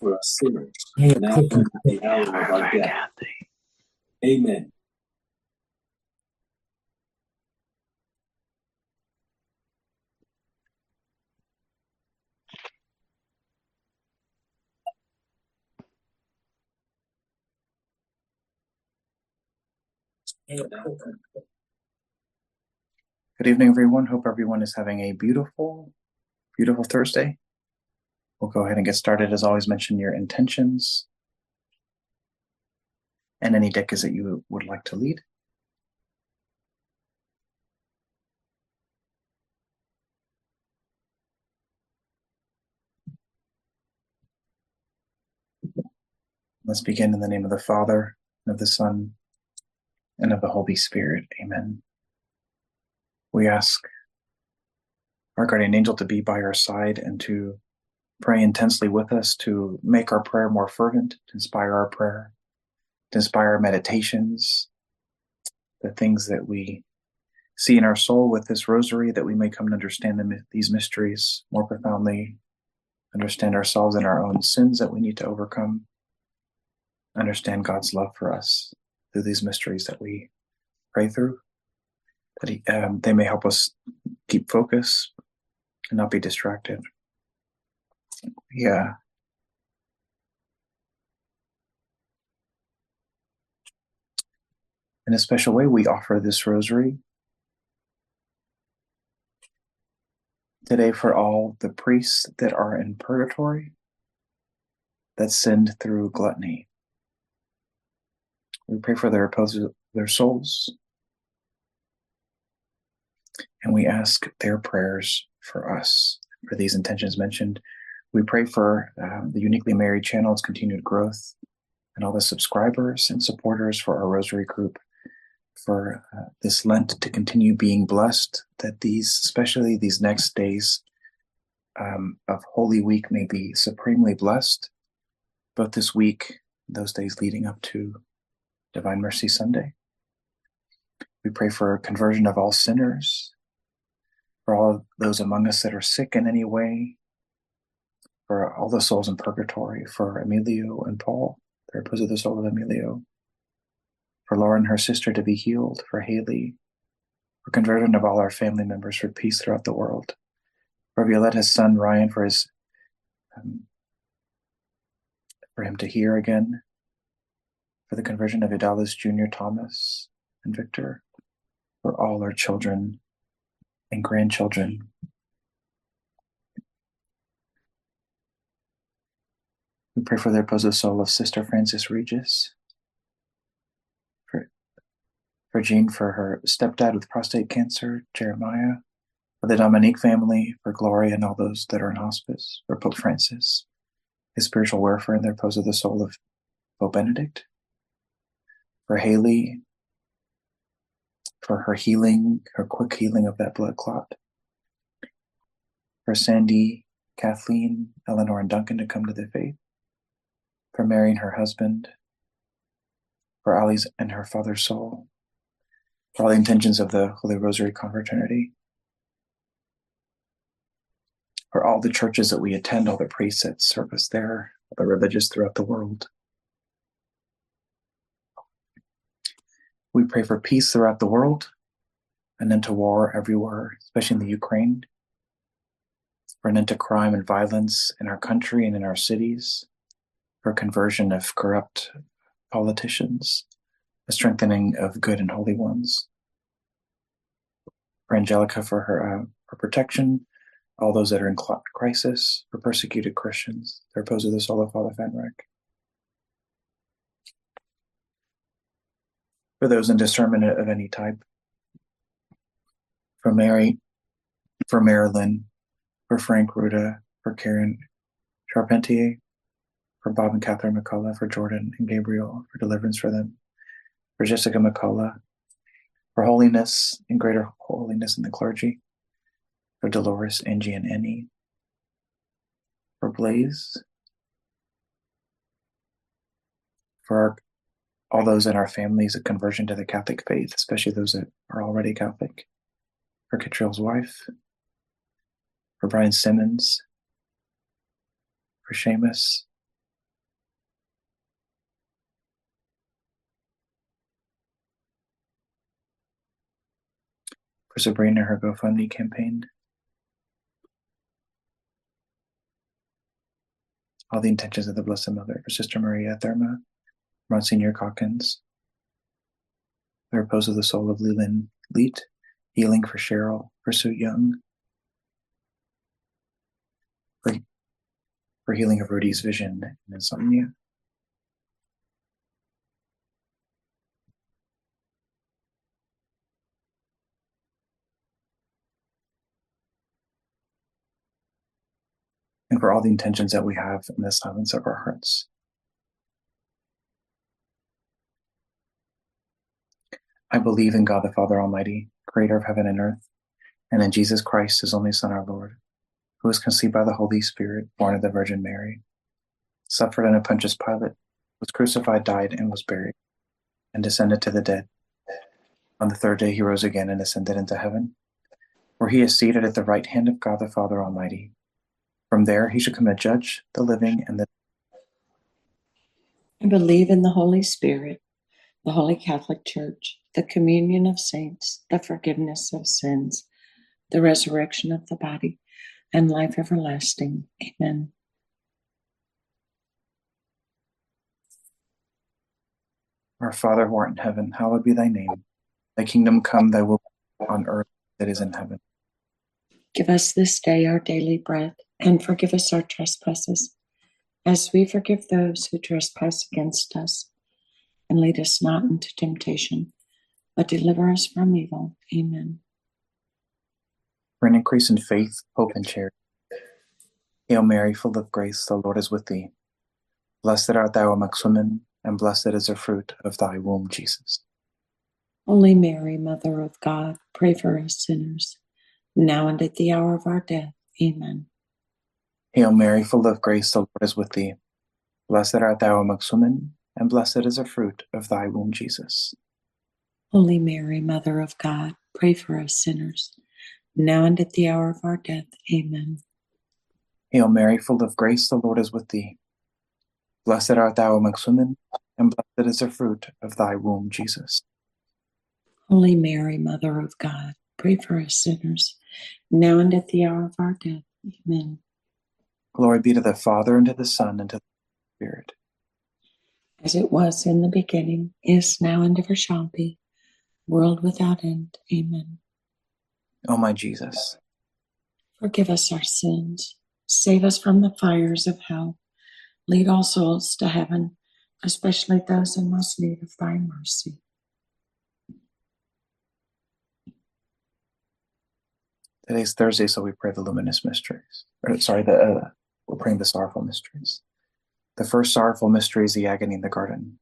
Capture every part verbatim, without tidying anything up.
for us sinners, now and at the hour of our death. Amen. Good evening, everyone. Hope everyone is having a beautiful, beautiful Thursday. We'll go ahead and get started. As always, mention your intentions and any decades that you would like to lead. Let's begin in the name of the Father, and of the Son, and of the Holy Spirit. Amen. We ask our guardian angel to be by our side and to pray intensely with us, to make our prayer more fervent, to inspire our prayer, to inspire our meditations, the things that we see in our soul with this rosary, that we may come to understand them, these mysteries more profoundly, understand ourselves and our own sins that we need to overcome, understand God's love for us through these mysteries that we pray through, that he, um, they may help us keep focus and not be distracted. Yeah. In a special way, we offer this rosary today for all the priests that are in purgatory that sinned through gluttony. We pray for the repose of their souls, and we ask their prayers for us, for these intentions mentioned. We pray for uh, the Uniquely Married channel's continued growth, and all the subscribers and supporters for our rosary group, for uh, this Lent to continue being blessed, that these, especially these next days um, of Holy Week, may be supremely blessed, both this week, those days leading up to Divine Mercy Sunday. We pray for conversion of all sinners, for all those among us that are sick in any way, for all the souls in purgatory, for Emilio and Paul, the repose of the soul of Emilio, for Laura and her sister to be healed, for Haley, for conversion of all our family members, for peace throughout the world, for Violetta's son Ryan, for his um, for him to hear again, for the conversion of Idalis Junior Thomas and Victor, for all our children and grandchildren. We pray for the repose of the soul of Sister Frances Regis, for, for Jean, for her stepdad with prostate cancer, Jeremiah, for the Dominique family, for Gloria and all those that are in hospice, for Pope Francis, his spiritual welfare, and the repose of the soul of Pope Benedict, for Haley, for her healing, her quick healing of that blood clot, for Sandy, Kathleen, Eleanor, and Duncan to come to the faith, for Mary and her husband, for Ali's and her father's soul, for all the intentions of the Holy Rosary Confraternity, for all the churches that we attend, all the priests that service there, the religious throughout the world. We pray for peace throughout the world, an end to war everywhere, especially in the Ukraine, for an end to crime and violence in our country and in our cities, for conversion of corrupt politicians, a strengthening of good and holy ones. For Angelica, for her, uh, her protection, all those that are in crisis, for persecuted Christians, the repose of the soul of Father Van Ryck. For those in discernment of any type, for Mary, for Marilyn, for Frank Ruda, for Karen Charpentier, for Bob and Catherine McCullough, for Jordan and Gabriel, for deliverance for them, for Jessica McCullough, for holiness and greater holiness in the clergy, for Dolores, Angie, and Annie, for Blaze, for our, all those in our families, a conversion to the Catholic faith, especially those that are already Catholic, for Catrill's wife, for Brian Simmons, for Seamus, for Sabrina, her GoFundMe campaign, all the intentions of the Blessed Mother, for Sister Maria Therma, Monsignor Calkins, the repose of the soul of Leland Leet, healing for Cheryl, for Sue Young, for, for healing of Rudy's vision and insomnia. And for all the intentions that we have in the silence of our hearts. I believe in God the Father Almighty, creator of heaven and earth, and in Jesus Christ, his only Son, our Lord, who was conceived by the Holy Spirit, born of the Virgin Mary, suffered under Pontius Pilate, was crucified, died, and was buried, and descended to the dead. On the third day he rose again and ascended into heaven, where he is seated at the right hand of God the Father Almighty. From there he shall come to judge the living and the dead. I believe in the Holy Spirit, the Holy Catholic Church, the communion of saints, the forgiveness of sins, the resurrection of the body, and life everlasting. Amen. Our Father who art in heaven, hallowed be thy name. Thy kingdom come, thy will be on earth as it is in heaven. Give us this day our daily bread, and forgive us our trespasses, as we forgive those who trespass against us. And lead us not into temptation, but deliver us from evil. Amen. For an increase in faith, hope, and charity. Hail Mary, full of grace, the Lord is with thee. Blessed art thou amongst women, and blessed is the fruit of thy womb, Jesus. Holy Mary, Mother of God, pray for us sinners, now and at the hour of our death. Amen. Hail Mary, full of grace, the Lord is with thee. Blessed art thou amongst women, and blessed is the fruit of thy womb, Jesus. Holy Mary, Mother of God, pray for us sinners, now and at the hour of our death. Amen. Hail Mary, full of grace, the Lord is with thee. Blessed art thou amongst women, and blessed is the fruit of thy womb, Jesus. Holy Mary, Mother of God, pray for us sinners, now and at the hour of our death. Amen. Glory be to the Father, and to the Son, and to the Spirit. As it was in the beginning, is now, and ever shall be, world without end. Amen. O my Jesus, forgive us our sins, save us from the fires of hell, lead all souls to heaven, especially those in most need of thy mercy. Today's Thursday, so we pray the luminous mysteries. Or, sorry, the, uh, we're praying the sorrowful mysteries. The first sorrowful mystery is the agony in the garden.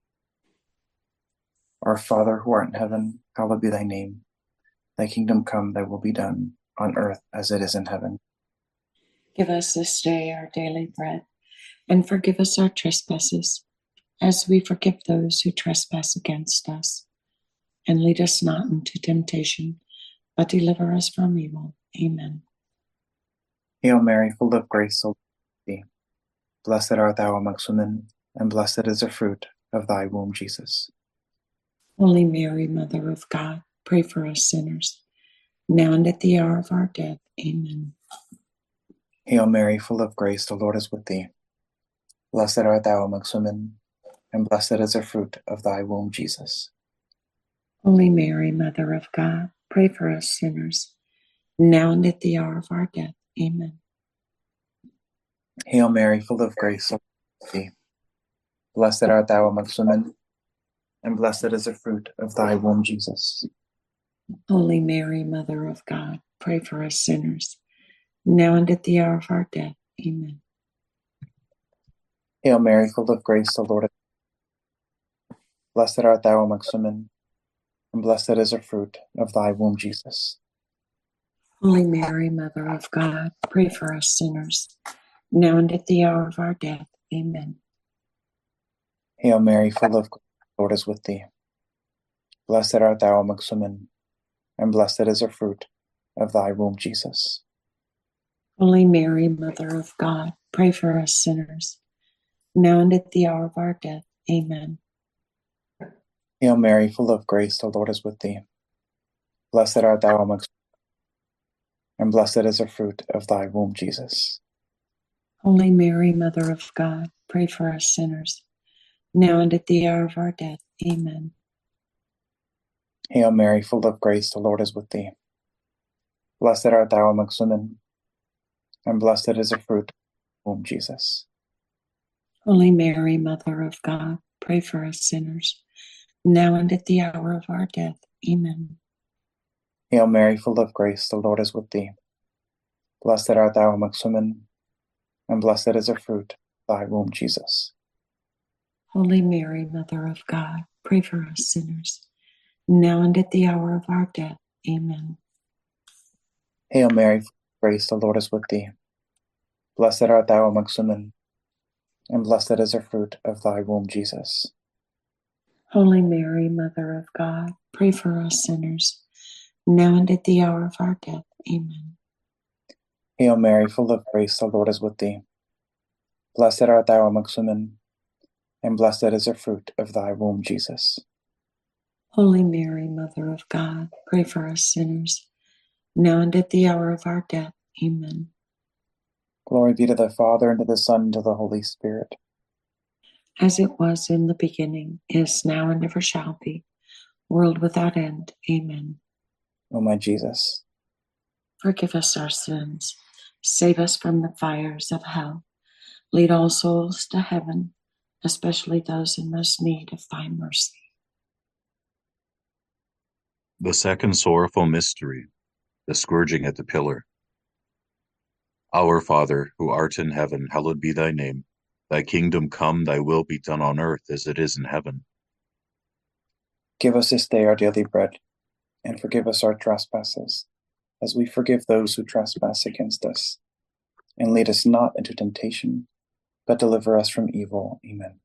Our Father, who art in heaven, hallowed be thy name. Thy kingdom come, thy will be done, on earth as it is in heaven. Give us this day our daily bread, and forgive us our trespasses, as we forgive those who trespass against us. And lead us not into temptation, but deliver us from evil. Amen. Hail Mary, full of grace, the Lord is with thee. Blessed art thou amongst women, and blessed is the fruit of thy womb, Jesus. Holy Mary, Mother of God, pray for us sinners, now and at the hour of our death. Amen. Hail Mary, full of grace, the Lord is with thee. Blessed art thou amongst women, and blessed is the fruit of thy womb, Jesus. Holy Mary, Mother of God, pray for us sinners, now and at the hour of our death. Amen. Hail Mary, full of grace, the Lord is with thee. Blessed art thou amongst women, and blessed is the fruit of thy womb, Jesus. Holy Mary, Mother of God, pray for us sinners, now and at the hour of our death. Amen. Hail Mary, full of grace, the Lord is with thee. Blessed art thou amongst women, and blessed is the fruit of thy womb, Jesus. Holy Mary, Mother of God, pray for us sinners, now and at the hour of our death. Amen. Hail Mary, full of grace, the Lord is with thee. Blessed art thou amongst women, and blessed is the fruit of thy womb, Jesus. Holy Mary, Mother of God, pray for us sinners, now and at the hour of our death. Amen. Hail Mary, full of grace, the Lord is with thee. Blessed art thou amongst women, and blessed is the fruit of thy womb, Jesus. Holy Mary, Mother of God, pray for us sinners, now and at the hour of our death. Amen. Hail Mary, full of grace, the Lord is with thee. Blessed art thou amongst women, and blessed is the fruit of thy womb, Jesus. Holy Mary, Mother of God, pray for us sinners, now and at the hour of our death. Amen. Hail Mary, full of grace, the Lord is with thee. Blessed art thou amongst women, and blessed is the fruit of thy womb, Jesus. Holy Mary, Mother of God, pray for us sinners, now and at the hour of our death. Amen. Hail Mary, full of grace, the Lord is with thee. Blessed art thou amongst women, and blessed is the fruit of thy womb, Jesus. Holy Mary, Mother of God, pray for us sinners, now and at the hour of our death. Amen. Hail Mary, full of grace, the Lord is with thee. Blessed art thou amongst women, and blessed is the fruit of thy womb, Jesus. Holy Mary, Mother of God, pray for us sinners, now and at the hour of our death. Amen. Glory be to the Father, and to the Son, and to the Holy Spirit. As it was in the beginning, is now, and ever shall be, world without end. Amen. O my Jesus, Forgive us our sins, save us from the fires of hell, lead all souls to heaven, especially those in most need of thy mercy. The second sorrowful mystery, the scourging at the pillar. Our Father, who art in heaven, hallowed be thy name. Thy kingdom come, thy will be done on earth as it is in heaven. give us this day our daily bread, and forgive us our trespasses, as we forgive those who trespass against us. And lead us not into temptation, but deliver us from evil. Amen.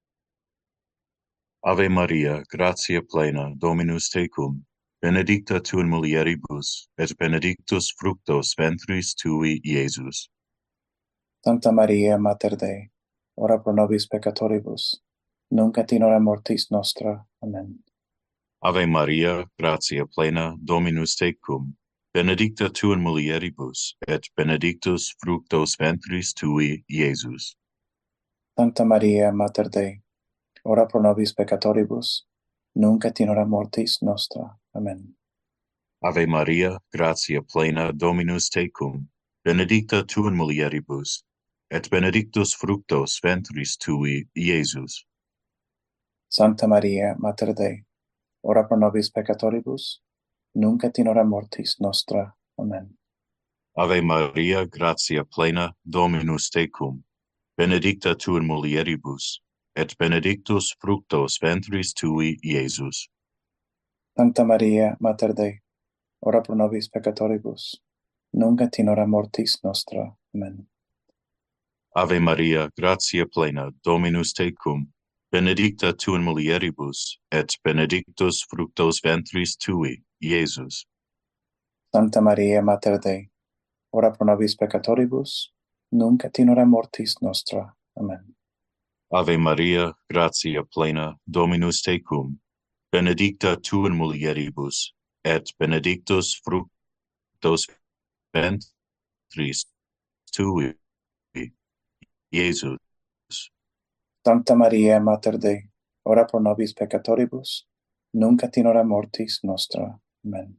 Ave Maria, gratia plena, Dominus tecum, benedicta tu in mulieribus, et benedictus fructus ventris tui, Iesus. Sancta Maria, Mater Dei, ora pro nobis peccatoribus, nunc et in hora mortis nostra. Amen. Ave Maria, gratia plena, Dominus tecum, benedicta tu in mulieribus, et benedictus fructus ventris tui, Iesus. Sancta Maria, Mater Dei, ora pro nobis peccatoribus, nunc et in hora mortis nostra. Amen. Ave Maria, gratia plena, Dominus tecum, benedicta tu in mulieribus, et benedictus fructus ventris tui, Iesus. Sancta Maria, Mater Dei, ora pro nobis peccatoribus, nunc et in hora mortis nostra. Amen. Ave Maria, gratia plena, Dominus tecum, benedicta tu in mulieribus, et benedictus fructus ventris tui, Iesus. Sancta Maria, Mater Dei, ora pro nobis peccatoribus, nunc et in hora mortis nostra. Amen. Ave Maria, gratia plena, Dominus tecum, benedicta tu in mulieribus, et benedictus fructus ventris tui, Iesus. Sancta Maria, Mater Dei, ora pro nobis peccatoribus, nunc et in hora mortis nostra. Amen. Ave Maria, gratia plena, Dominus tecum, benedicta tu in mulieribus, et benedictus fructus ventris tui, Iesus. Sancta Maria, Mater Dei, ora pro nobis peccatoribus, nunc et in hora mortis nostra. Amen.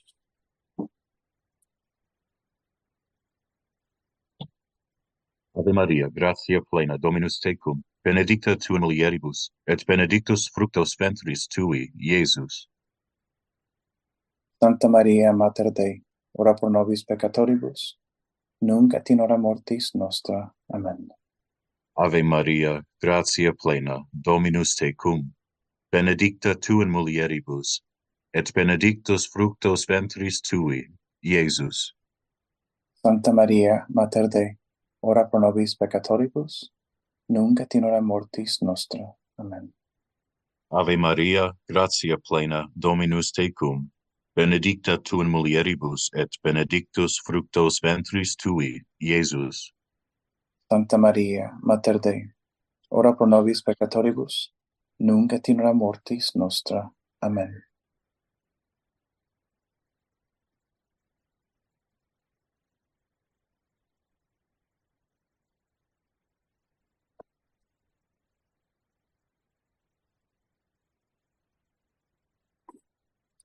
Ave Maria, gratia plena, Dominus tecum, benedicta tu in mulieribus, et benedictus fructus ventris tui, Iesus. Sancta Maria, Mater Dei, ora pro nobis peccatoribus, nunc et in hora mortis nostra. Amen. Ave Maria, gratia plena, Dominus tecum, benedicta tu in mulieribus, et benedictus fructus ventris tui, Iesus. Sancta Maria, Mater Dei, ora pro nobis peccatoribus, nunc et in hora mortis nostra. Amen. Ave Maria, gratia plena, Dominus tecum, benedicta tu in mulieribus, et benedictus fructus ventris tui, Iesus. Sancta Maria, Mater Dei, ora pro nobis peccatoribus, nunc et in hora mortis nostra. Amen.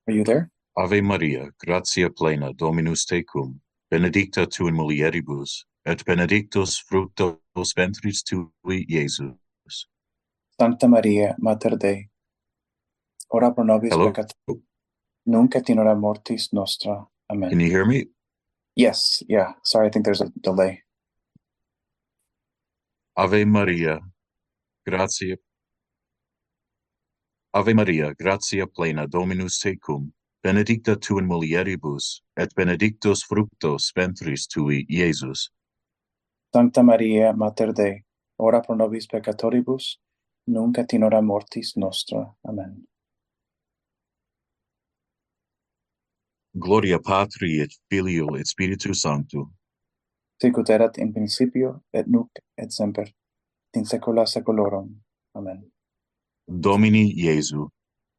Are you there? Ave Maria, gratia plena, Dominus tecum, benedicta tu in mulieribus, et benedictus fructus ventris tui, Iesus. Sancta Maria, Mater Dei, ora pro nobis Hello? peccatoribus, nunc et in hora mortis nostra. Amen. Can you hear me? Yes, yeah. Sorry, I think there's a delay. Ave Maria, gratia. Ave Maria, gratia plena, Dominus tecum, benedicta tu in mulieribus, et benedictus fructus ventris tui, Iesus. Sancta Maria, Mater Dei, ora pro nobis peccatoribus, nunc et in hora mortis nostra. Amen. Gloria Patri et Filio et Spiritus Sancto. Sicut erat in principio, et nunc, et semper, in saecula saeculorum. Amen. Domini Iesu.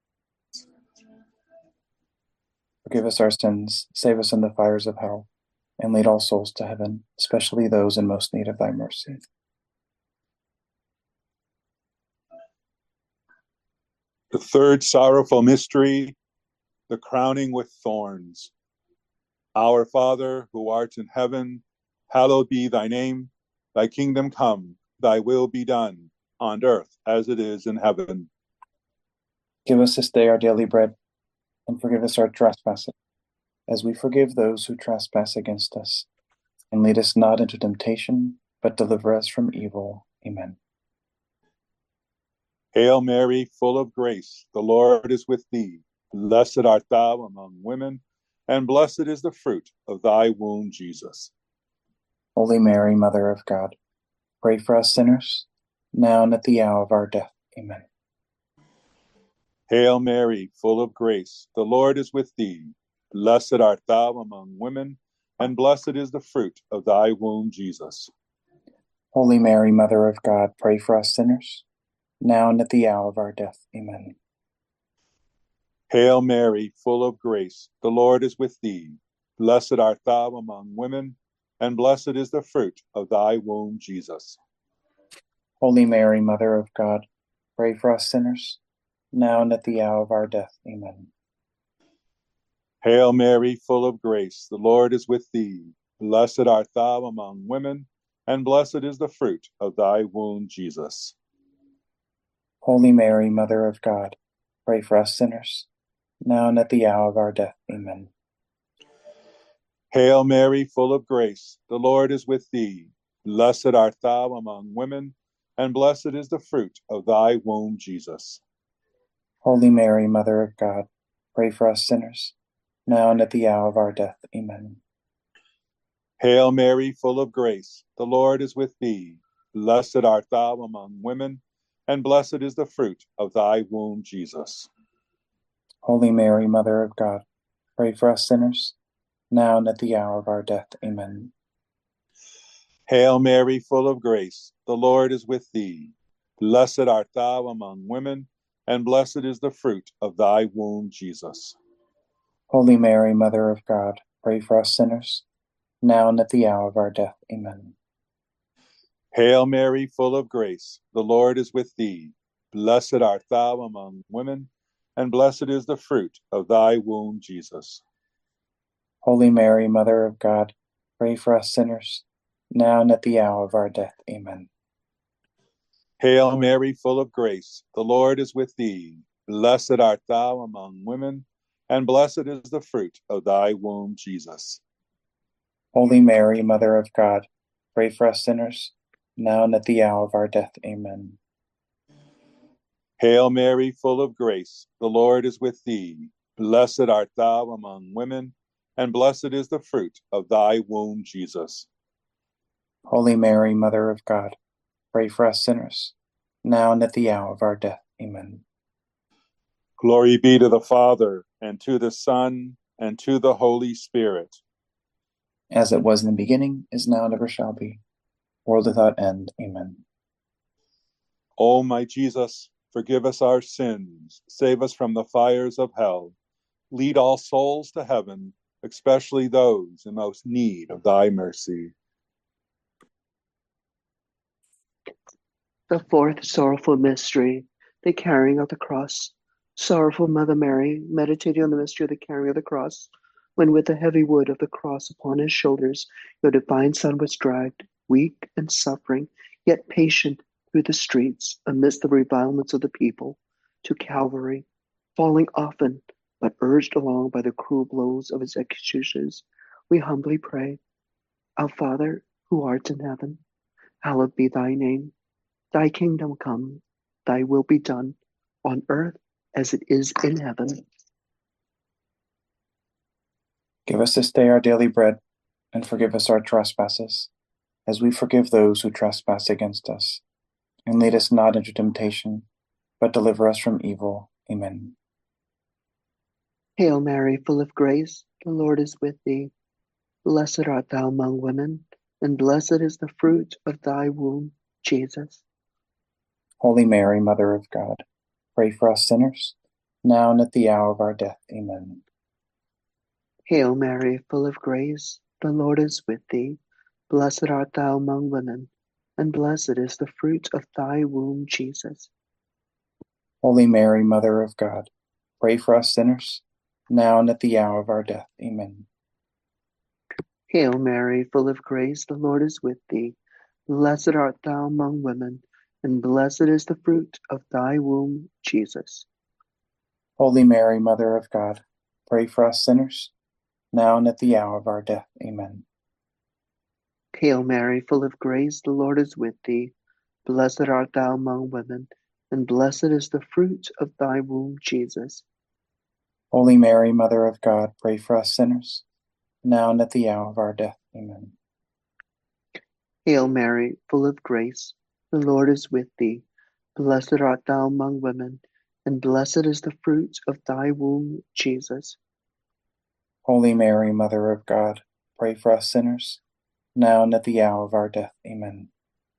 Forgive us our sins, save us from the fires of hell, and lead all souls to heaven, especially those in most need of thy mercy. The third sorrowful mystery, the crowning with thorns. Our Father, who art in heaven, hallowed be thy name. Thy kingdom come, thy will be done, on earth as it is in heaven. Give us this day our daily bread, and forgive us our trespasses, as we forgive those who trespass against us. And lead us not into temptation, but deliver us from evil. Amen. Hail Mary, full of grace, the Lord is with thee. Blessed art thou among women, and blessed is the fruit of thy womb, Jesus. Holy Mary, Mother of God, pray for us sinners, now and at the hour of our death. Amen. Hail Mary, full of grace, the Lord is with thee. Blessed art thou among women, and blessed is the fruit of thy womb, Jesus. Holy Mary, Mother of God, pray for us sinners, now and at the hour of our death. Amen. Hail Mary, full of grace, the Lord is with thee. Blessed art thou among women, and blessed is the fruit of thy womb, Jesus. Holy Mary, Mother of God, pray for us sinners, now and at the hour of our death. Amen. Hail Mary, full of grace, the Lord is with thee. Blessed art thou among women, and blessed is the fruit of thy womb, Jesus. Holy Mary, Mother of God, pray for us sinners, now and at the hour of our death. Amen. Hail Mary, full of grace, the Lord is with thee. Blessed art thou among women, and blessed is the fruit of thy womb, Jesus. Holy Mary, Mother of God, pray for us sinners, now and at the hour of our death. Amen. Hail Mary, full of grace, the Lord is with thee. Blessed art thou among women, and blessed is the fruit of thy womb, Jesus. Holy Mary, Mother of God, pray for us sinners, now and at the hour of our death. Amen. Hail Mary, full of grace, the Lord is with thee. Blessed art thou among women, and blessed is the fruit of thy womb, Jesus. Holy Mary, Mother of God, pray for us sinners, now and at the hour of our death. Amen. Hail Mary, full of grace, the Lord is with thee. Blessed art thou among women, and blessed is the fruit of thy womb, Jesus. Holy Mary, Mother of God, pray for us sinners, now and at the hour of our death. Amen. Hail Mary, full of grace, the Lord is with thee. Blessed art thou among women, and blessed is the fruit of thy womb, Jesus. Holy Mary, Mother of God, pray for us sinners, now and at the hour of our death. Amen. Hail Mary, full of grace, the Lord is with thee. Blessed art thou among women, and blessed is the fruit of thy womb, Jesus. Holy Mary, Mother of God, pray for us sinners, now and at the hour of our death. Amen. Glory be to the Father, and to the Son, and to the Holy Spirit. As it was in the beginning, is now, and ever shall be, world without end. Amen. O my Jesus, forgive us our sins, save us from the fires of hell, lead all souls to heaven, especially those in most need of thy mercy. The fourth sorrowful mystery, the carrying of the cross. Sorrowful Mother Mary, meditating on the mystery of the carrying of the cross, when with the heavy wood of the cross upon his shoulders, your divine Son was dragged, weak and suffering, yet patient through the streets amidst the revilements of the people, to Calvary, falling often, but urged along by the cruel blows of his executioners, we humbly pray. Our Father, who art in heaven, hallowed be thy name. Thy kingdom come, thy will be done, on earth as it is in heaven. Give us this day our daily bread, and forgive us our trespasses, as we forgive those who trespass against us. And lead us not into temptation, but deliver us from evil. Amen. Hail Mary, full of grace, the Lord is with thee. Blessed art thou among women, and blessed is the fruit of thy womb, Jesus. Holy Mary, Mother of God, pray for us sinners, now and at the hour of our death. Amen. Hail Mary, full of grace, the Lord is with thee. Blessed art thou among women, and blessed is the fruit of thy womb, Jesus. Holy Mary, Mother of God, pray for us sinners, now and at the hour of our death. Amen. Hail Mary, full of grace, the Lord is with thee. Blessed art thou among women, and blessed is the fruit of thy womb, Jesus. Holy Mary, Mother of God, pray for us sinners, now and at the hour of our death. Amen. Hail Mary, full of grace, the Lord is with thee. Blessed art thou among women, and blessed is the fruit of thy womb, Jesus. Holy Mary, Mother of God, pray for us sinners, now and at the hour of our death. Amen. Hail Mary, full of grace, the Lord is with thee. Blessed art thou among women, and blessed is the fruit of thy womb, Jesus. Holy Mary, Mother of God, pray for us sinners, now and at the hour of our death. Amen.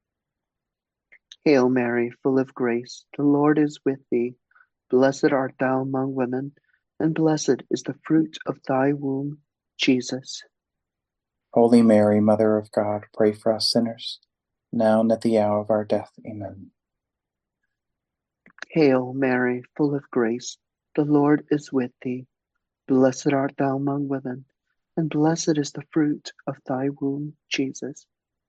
Hail Mary, full of grace, the Lord is with thee. Blessed art thou among women, and blessed is the fruit of thy womb, Jesus. Holy Mary, Mother of God, pray for us sinners, now and at the hour of our death. Amen. Hail Mary, full of grace, the Lord is with thee. Blessed art thou among women, and blessed is the fruit of thy womb, Jesus.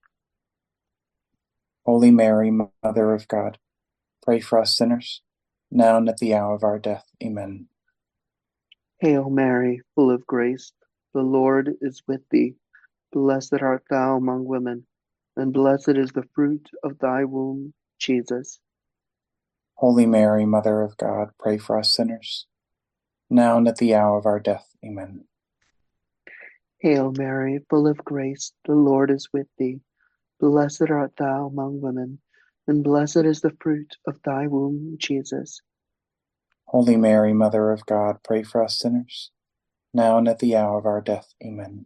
Holy Mary, Mother of God, pray for us sinners, now and at the hour of our death. Amen. Hail Mary, full of grace, the Lord is with thee. Blessed art thou among women, and blessed is the fruit of thy womb, Jesus. Holy Mary, Mother of God, pray for us sinners, now and at the hour of our death. Amen. Hail Mary, full of grace, the Lord is with thee. Blessed art thou among women, and blessed is the fruit of thy womb, Jesus. Holy Mary, Mother of God, pray for us sinners, now and at the hour of our death. Amen.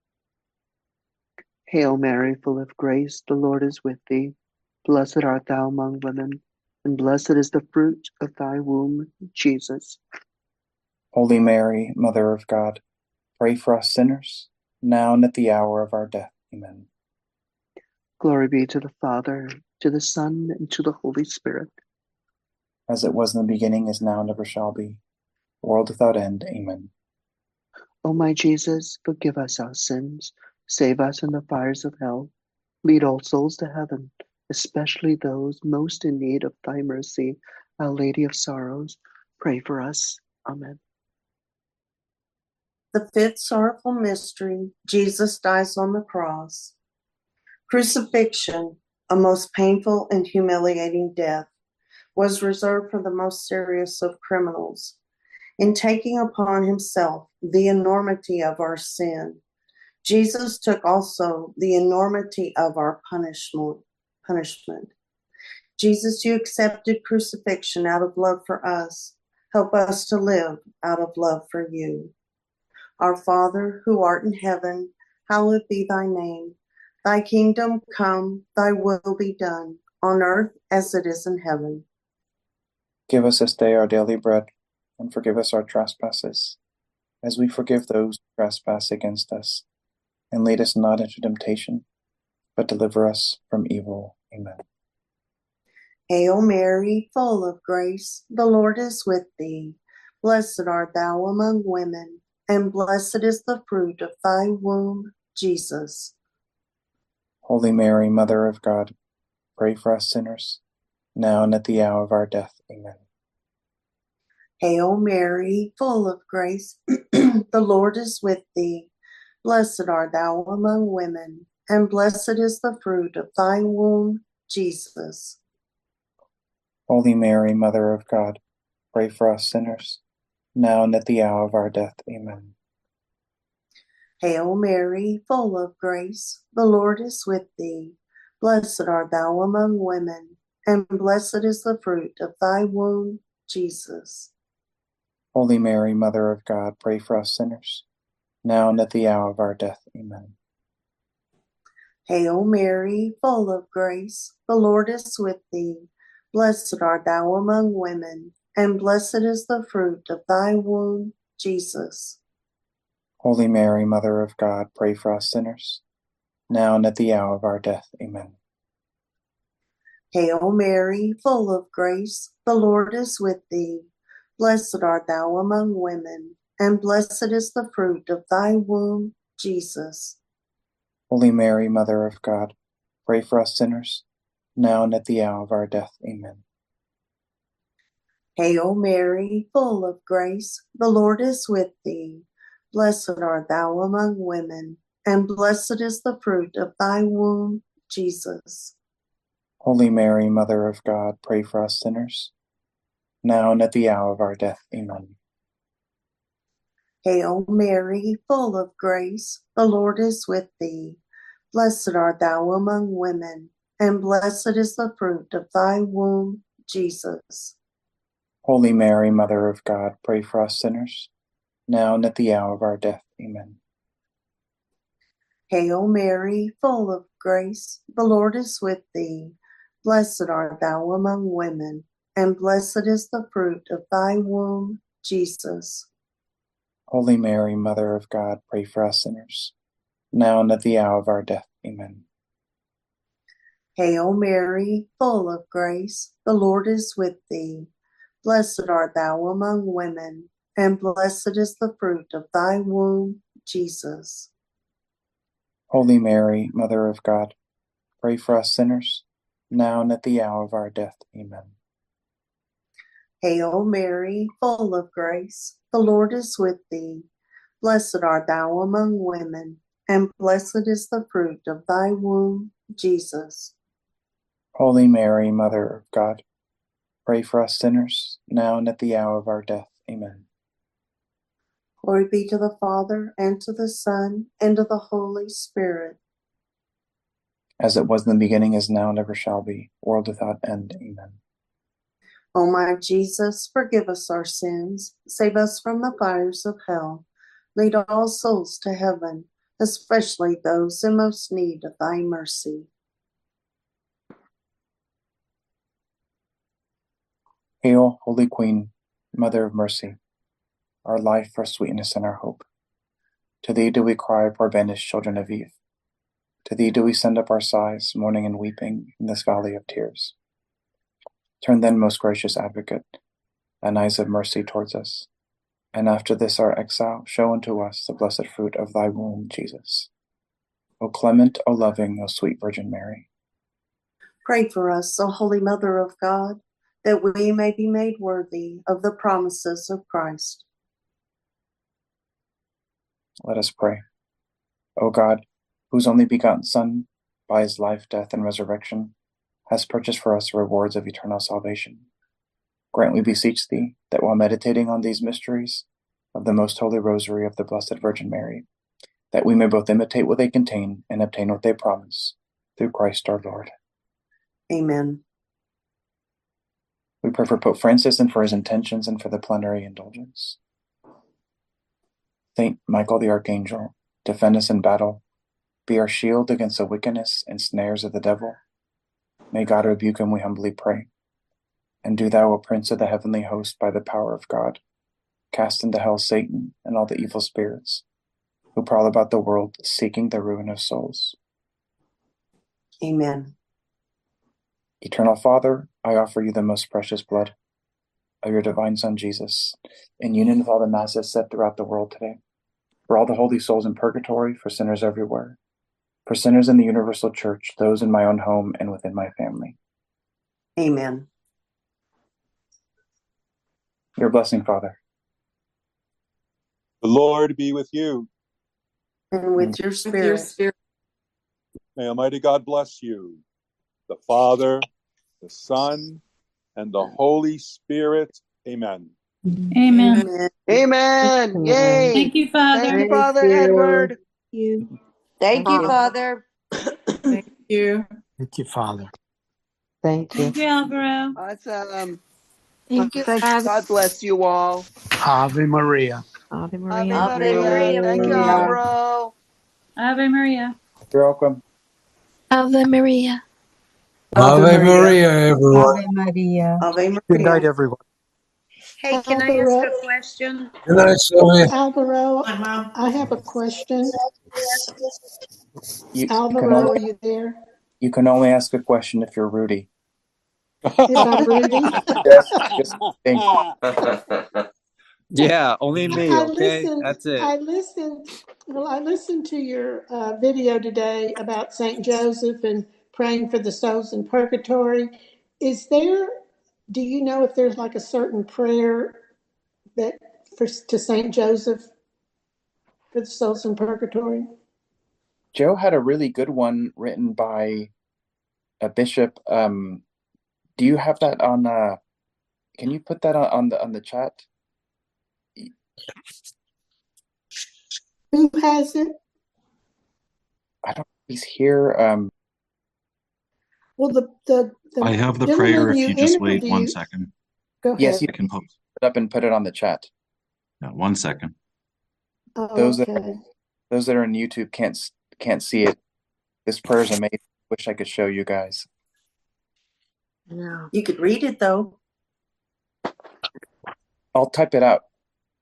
Hail Mary, full of grace, the Lord is with thee. Blessed art thou among women, and blessed is the fruit of thy womb, Jesus. Holy Mary, Mother of God, pray for us sinners, now and at the hour of our death. Amen. Glory be to the Father, to the Son, and to the Holy Spirit. As it was in the beginning, is now, and ever shall be, world without end. Amen. O my Jesus, forgive us our sins, save us from the fires of hell, lead all souls to heaven, especially those most in need of thy mercy. Our Lady of Sorrows, pray for us. Amen. The fifth sorrowful mystery, Jesus dies on the cross. Crucifixion, a most painful and humiliating death, was reserved for the most serious of criminals. In taking upon himself the enormity of our sin, Jesus took also the enormity of our punishment. punishment. Jesus, you accepted crucifixion out of love for us. Help us to live out of love for you. Our Father, who art in heaven, hallowed be thy name. Thy kingdom come, thy will be done, on earth as it is in heaven. Give us this day our daily bread, and forgive us our trespasses, as we forgive those who trespass against us. And lead us not into temptation, but deliver us from evil. Amen. Hail Mary, full of grace, the Lord is with thee. Blessed art thou among women, and blessed is the fruit of thy womb, Jesus. Holy Mary, Mother of God, pray for us sinners, now and at the hour of our death. Amen. Hail Mary, full of grace, the Lord is with thee. Blessed art thou among women, and blessed is the fruit of thy womb, Jesus. Holy Mary, Mother of God, pray for us sinners, now and at the hour of our death. Amen. Hail Mary, full of grace, the Lord is with thee. Blessed art thou among women, and blessed is the fruit of thy womb, Jesus. Holy Mary, Mother of God, pray for us sinners, now and at the hour of our death. Amen. Hail Mary, full of grace, the Lord is with thee. Blessed art thou among women, and blessed is the fruit of thy womb, Jesus. Holy Mary, Mother of God, pray for us sinners, now and at the hour of our death. Amen. Hail Mary, full of grace, the Lord is with thee. Blessed art thou among women, and blessed is the fruit of thy womb, Jesus. Holy Mary, Mother of God, pray for us sinners, now and at the hour of our death. Amen. Hail Mary, full of grace, the Lord is with thee. Blessed art thou among women, and blessed is the fruit of thy womb, Jesus. Holy Mary, Mother of God, pray for us sinners, now and at the hour of our death. Amen. Hail Mary, full of grace, the Lord is with thee. Blessed art thou among women, and blessed is the fruit of thy womb, Jesus. Holy Mary, Mother of God, pray for us sinners, now and at the hour of our death. Amen. Hail Mary, full of grace, the Lord is with thee. Blessed art thou among women, and blessed is the fruit of thy womb, Jesus. Holy Mary, Mother of God, pray for us sinners, now and at the hour of our death. Amen. Hail Mary, full of grace, the Lord is with thee. Blessed art thou among women, and blessed is the fruit of thy womb, Jesus. Holy Mary, Mother of God, pray for us sinners, now and at the hour of our death. Amen. Hail Mary, full of grace, the Lord is with thee. Blessed art thou among women, and blessed is the fruit of thy womb, Jesus. Holy Mary, Mother of God, pray for us sinners, now and at the hour of our death. Amen. Glory be to the Father, and to the Son, and to the Holy Spirit. As it was in the beginning, is now, and ever shall be, world without end. Amen. O my Jesus, forgive us our sins, save us from the fires of hell. Lead all souls to heaven, especially those in most need of thy mercy. Hail, Holy Queen, Mother of Mercy, our life, our sweetness, and our hope. To thee do we cry, poor banished children of Eve. To thee do we send up our sighs, mourning and weeping in this valley of tears. Turn then, most gracious Advocate, thine eyes of mercy towards us, and after this our exile, show unto us the blessed fruit of thy womb, Jesus. O clement, O loving, O sweet Virgin Mary. Pray for us, O Holy Mother of God, that we may be made worthy of the promises of Christ. Let us pray. O God, whose only begotten Son, by his life, death, and resurrection, has purchased for us the rewards of eternal salvation, grant, we beseech thee, that while meditating on these mysteries of the most holy rosary of the Blessed Virgin Mary, that we may both imitate what they contain and obtain what they promise, through Christ our Lord. Amen. We pray for Pope Francis and for his intentions and for the plenary indulgence. Saint Michael the Archangel, defend us in battle, be our shield against the wickedness and snares of the devil. May God rebuke him, we humbly pray. And do thou, O Prince of the heavenly host, by the power of God, cast into hell Satan and all the evil spirits who prowl about the world, seeking the ruin of souls. Amen. Eternal Father, I offer you the most precious blood of your divine Son, Jesus, in union with all the masses said throughout the world today, for all the holy souls in purgatory, for sinners everywhere, for sinners in the universal church, those in my own home and within my family. Amen. Your blessing, Father. The Lord be with you. And with your spirit. Your spirit. May Almighty God bless you, the Father, the Son, and the Holy Spirit. Amen. Amen. Amen. Amen. Yay. Thank you, Father. Thank you, Thank Father you. Edward. You. Thank you, Uh, Father. Thank you. Thank you, Father. Thank you. Thank you, Alvaro. Awesome. Thank you, Thank Father. God bless you all. Ave Maria. Ave Ave Maria. Ave Maria. Maria. Thank you, Maria. Alvaro. Ave Maria. You're welcome. Ave Maria. Ave, Ave Maria. Maria. everyone. Ave Maria. Ave Good night, Maria. everyone. Hey, can I ask a question? Good night, Sylvia. Alvaro, Hi, Mom. I have a question. You, you, can Alvaro, only, are you there? you can only ask a question if you're Rudy. If I'm Rudy? Yes, just think. Yeah, only me, I okay? listened, That's it. I listened, well, I listened to your uh, video today about Saint Joseph and praying for the souls in purgatory. Is there, do you know if there's like a certain prayer that for to Saint Joseph for the souls in purgatory? Joe had a really good one written by a bishop. Um, do you have that on? Uh, can you put that on, on the on the chat? Who has it? I don't. He's here. Um, Well, the, the, the I have the gentleman prayer if you you just wait one interviewed- second. Go yes, ahead. he I can post. put it up and put it on the chat. Yeah, one second. Oh, Those okay. that those that are on YouTube can't can't see it. This prayer is amazing. Wish I could show you guys. Yeah. You could read it though. I'll type it out.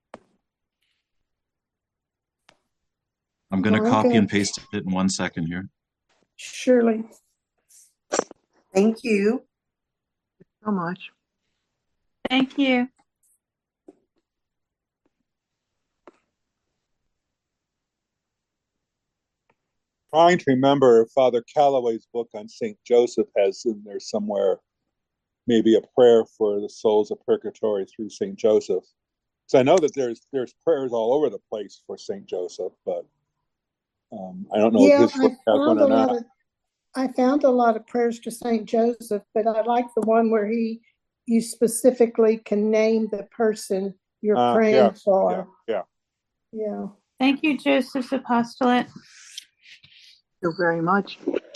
I'm going to Okay. copy and paste it in one second here. Surely. Thank you so much. Thank you. Trying to remember, Father Calloway's book on Saint Joseph has in there somewhere maybe a prayer for the souls of purgatory through Saint Joseph. So I know that there's there's prayers all over the place for Saint Joseph, but um, I don't know Yeah, if his book I has one found a or lot not. of I found a lot of prayers to Saint Joseph, but I like the one where he you specifically can name the person you're Uh, praying yeah, for. yeah, Yeah. Yeah. Thank you, Joseph's apostolate. Thank you very much.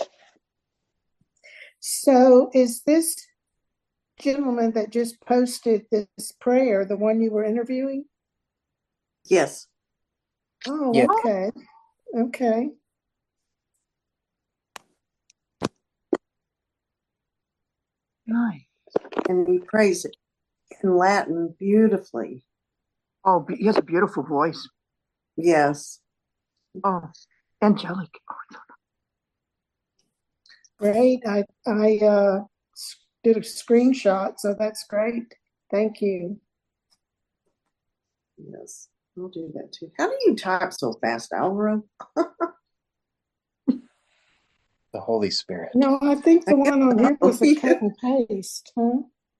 So is this gentleman that just posted this prayer the one you were interviewing? Yes. Oh, Yeah. okay. Okay. Nice. And he prays it in Latin beautifully. Oh, he has a beautiful voice. Yes. Oh, angelic. Oh, Great. I I uh, did a screenshot, so that's great. Thank you. Yes. I'll do that too. How do you type so fast, Alvaro? The Holy Spirit. No, I think the one on here was a Yeah. cut and paste, huh?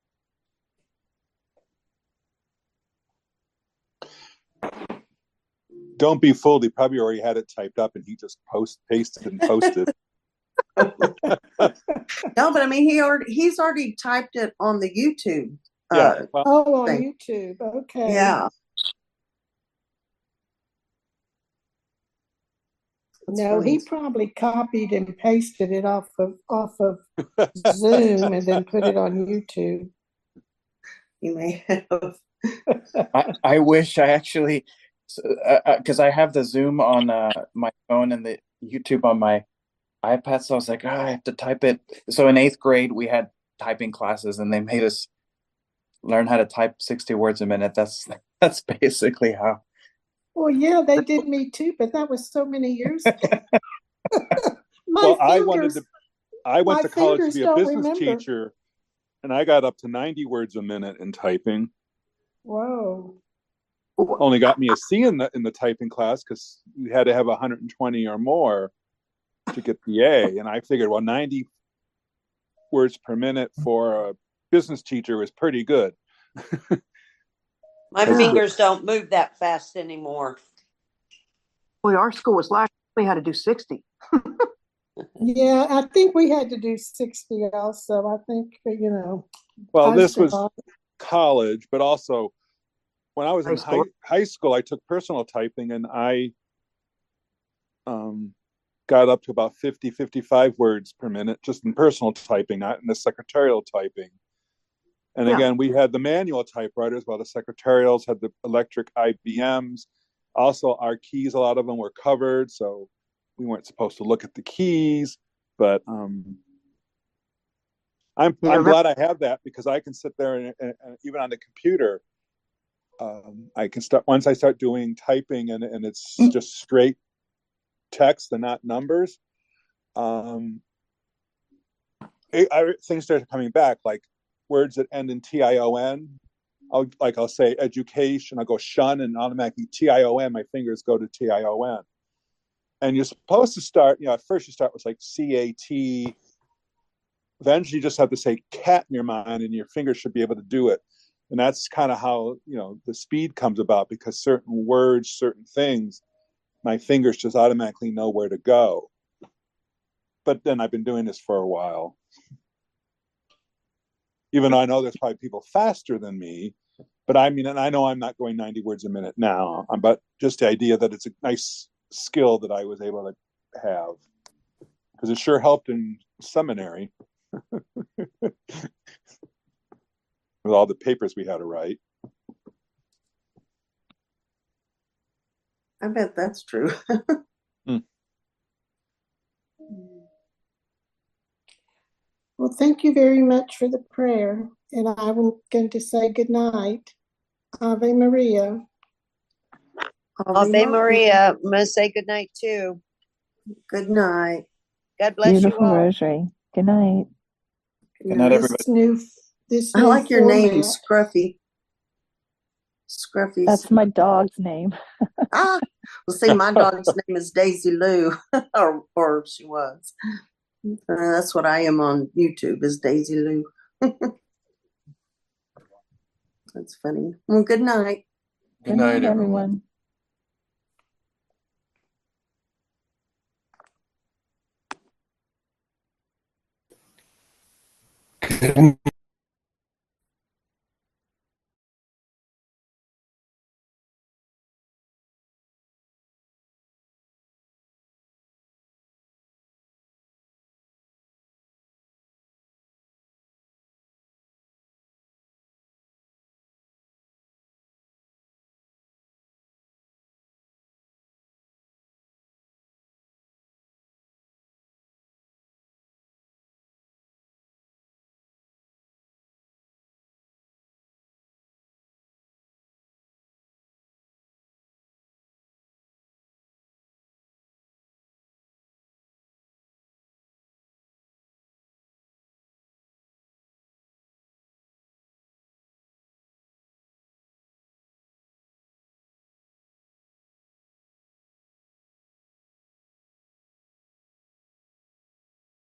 Don't be fooled. He probably already had it typed up and he just post pasted and posted. No, but I mean, he already he's already typed it on the YouTube. Yeah. Uh, Well, Oh, on thing. YouTube. Okay. Yeah. That's No, funny. he probably copied and pasted it off of off of Zoom and then put it on YouTube. He may have. I, I wish I actually, because uh, I have the Zoom on uh, my phone and the YouTube on my iPad, so I was like, oh, I have to type it. So in eighth grade, we had typing classes, and they made us learn how to type sixty words a minute. That's that's basically how. Well, yeah, they did me too, but that was so many years ago. my well, fingers, I wanted to. I went my to college to fingers be a don't business remember. teacher, and I got up to ninety words a minute in typing. Whoa. Only got me a C in the in the typing class because you had to have one hundred twenty or more to get the A. And I figured, well, ninety words per minute for a business teacher is pretty good. My fingers don't move that fast anymore. Well, our school was last, we had to do sixty. Yeah, I think we had to do sixty also. I think, you know. Well, I this was survived. college, but also when I was High in school. high, high school, I took personal typing, and I um, got up to about fifty, fifty-five words per minute just in personal typing, not in the secretarial typing. And Yeah. again, we had the manual typewriters, while the secretarials had the electric I B Ms. Also, our keys, a lot of them were covered, so we weren't supposed to look at the keys. But um, I'm Yeah, I'm that- glad I have that, because I can sit there and, and, and even on the computer, um, I can start once I start doing typing and, and it's just straight text and not numbers. Um, it, I, things start coming back, like words that end in T I O N. I'll like I'll say education, I'll go shun, and automatically T I O N. My fingers go to T I O N. And you're supposed to start, you know, at first you start with like C A T. Eventually you just have to say cat in your mind, and your fingers should be able to do it. And that's kind of how, you know, the speed comes about, because certain words, certain things, my fingers just automatically know where to go. But then I've been doing this for a while. Even though I know there's probably people faster than me, but I mean, and I know I'm not going ninety words a minute now, but just the idea that it's a nice skill that I was able to have, because it sure helped in seminary with all the papers we had to write. I bet that's true. Hmm. Well, thank you very much for the prayer. And I'm going to say good night. Ave Maria. Ave Maria. I'm going to say good night too. Good night. God bless Beautiful you all. rosary. Good night. Good night, everybody. This new, this I new like your name, format. Scruffy. Scruffy. That's my dog's name. Ah, well, see, my dog's name is Daisy Lou, or or she was. Uh, that's what I am on YouTube, is Daisy Lou. That's funny. Well, good night. Good night, everyone. Good